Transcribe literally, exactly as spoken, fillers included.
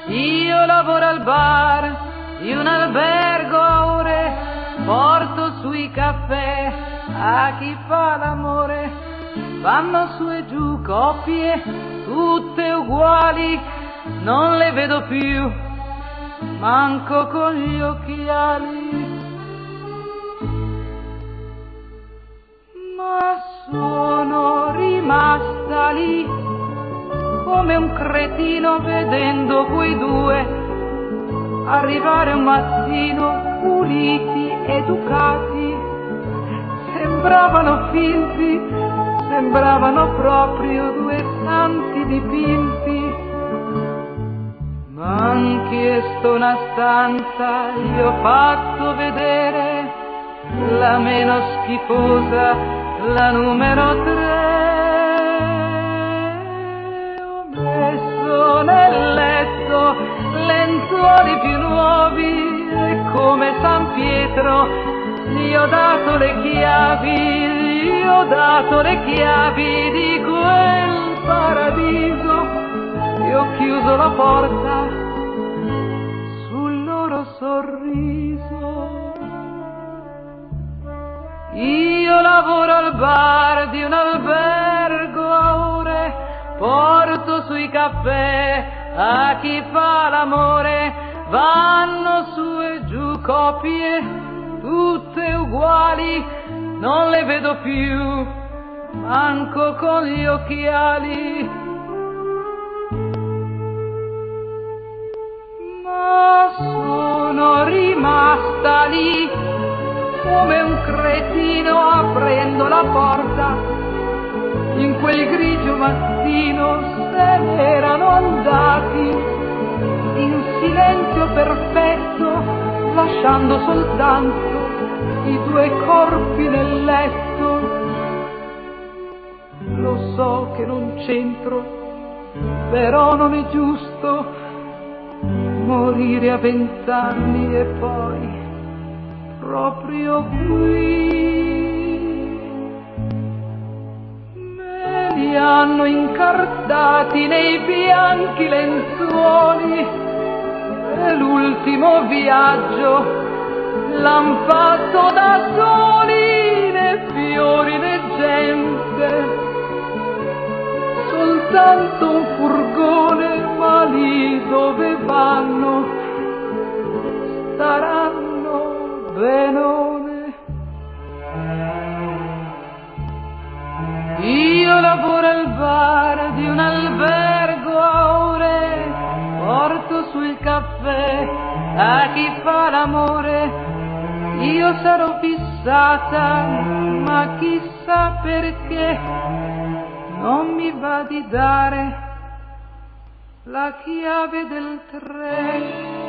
Io lavoro al bar di un albergo a ore, porto sui caffè a chi fa l'amore. Vanno su e giù coppie, tutte uguali, non le vedo più, manco con gli occhiali. Ma sono rimasta lì come un cretino vedendo quei due arrivare un mattino puliti, educati. Sembravano finti, sembravano proprio due santi dipinti. M'han chiesto una stanza, gli ho fatto vedere la meno schifosa, la numero tre. Ho messo nel letto lenzuoli più nuovi e come San Pietro gli ho dato le chiavi, gli ho dato le chiavi di quel paradiso e ho chiuso la porta sul loro sorriso. Io lavoro al bar di un albergo a ore, porto sui caffè a chi fa l'amore. Vanno su e giù coppie, tutte uguali, non le vedo più, manco con gli occhiali. Ma sono rimasta lì come un cretino aprendo la porta. In quel grigio mattino se n'erano andati in silenzio perfetto, lasciando soltanto i due corpi nel letto. Lo so che non c'entro, però non è giusto morire a vent'anni e poi proprio qui. Me li hanno incartati nei bianchi lenzuoli e l'ultimo viaggio l'han fatto da soli, né fiori né gente, soltanto un furgone, ma lì dove vanno staranno benone. Io lavoro al bar di un albergo a ore, porto sul caffè a chi fa l'amore. Io sarò fissata, ma chissà perché non mi va di dare la chiave del treno.